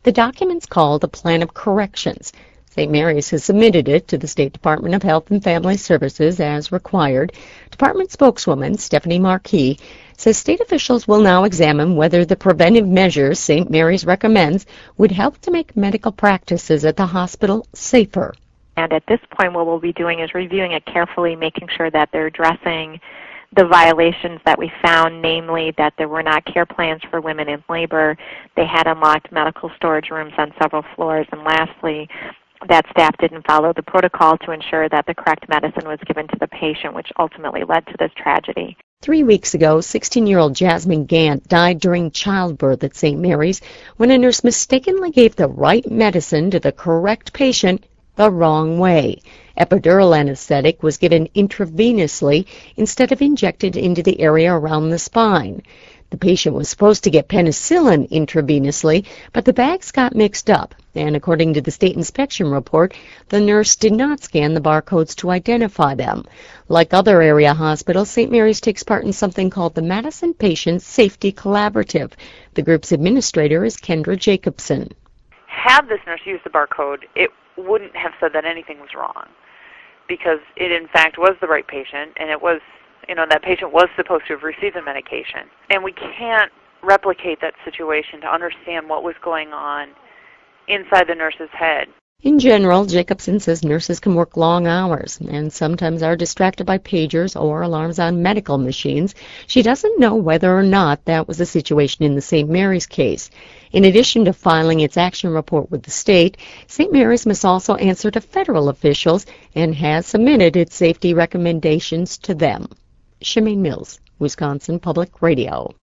The document's called a Plan of Corrections. St. Mary's has submitted it to the State Department of Health and Family Services as required. Department spokeswoman Stephanie Marquis says state officials will now examine whether the preventive measures St. Mary's recommends would help to make medical practices at the hospital safer. And at this point, what we'll be doing is reviewing it carefully, making sure that they're addressing the violations that we found, namely that there were not care plans for women in labor, they had unlocked medical storage rooms on several floors, and lastly, that staff didn't follow the protocol to ensure that the correct medicine was given to the patient, which ultimately led to this tragedy. 3 weeks ago, 16-year-old Jasmine Gant died during childbirth at St. Mary's when a nurse mistakenly gave the right medicine to the correct patient the wrong way. Epidural anesthetic was given intravenously instead of injected into the area around the spine. The patient was supposed to get penicillin intravenously, but the bags got mixed up, and according to the state inspection report, the nurse did not scan the barcodes to identify them. Like other area hospitals, St. Mary's takes part in something called the Madison Patient Safety Collaborative. The group's administrator is Kendra Jacobson. Had this nurse used the barcode, it wouldn't have said that anything was wrong, because it in fact was the right patient, and it was, that patient was supposed to have received the medication. And we can't replicate that situation to understand what was going on inside the nurse's head. In general, Jacobson says nurses can work long hours and sometimes are distracted by pagers or alarms on medical machines. She doesn't know whether or not that was the situation in the St. Mary's case. In addition to filing its action report with the state, St. Mary's must also answer to federal officials and has submitted its safety recommendations to them. Shemaine Mills, Wisconsin Public Radio.